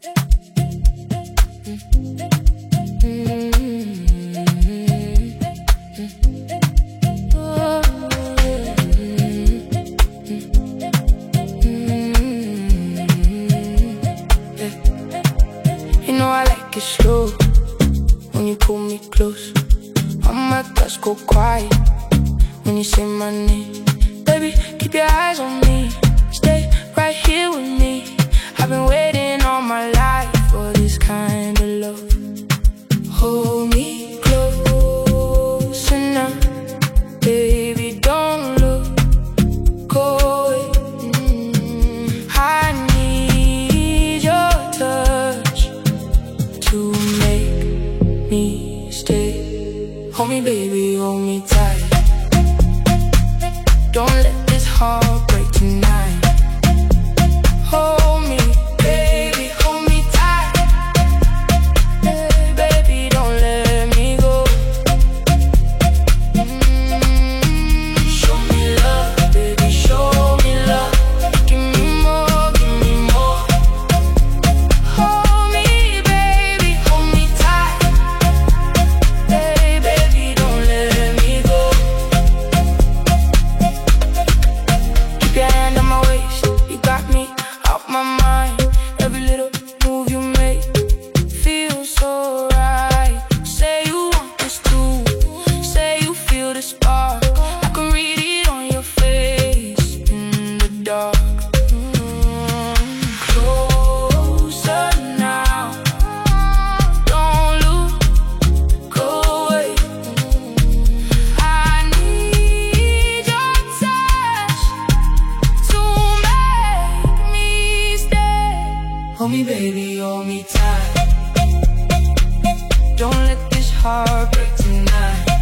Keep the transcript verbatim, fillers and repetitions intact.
You know I like it slow when you pull me close. All my thoughts go quiet when you say my name. Baby, keep your eyes on me, stay right here with me. I've been waiting all my life for this kind of love. Hold me closer now, baby, don't look, go away. mm. I need your touch to make me stay. Hold me, baby, hold me tight. Don't let this heart break tonight. Hold me, baby, hold me tight. Hey, baby, don't let me go. mm. Show me love, baby, show me love. Give me more, give me more. Hold me, baby, hold me tight. Hey, baby, don't let me go. Keep your hand on my waist, you got me out my mind. Every little move you make feels so right. Say you want this too, say you feel the spark. I can read it on your face in the dark. mm. Closer now, don't look, go away. I need your touch to make me stay. Hold me, baby, hold me tight. Don't let this heart break tonight.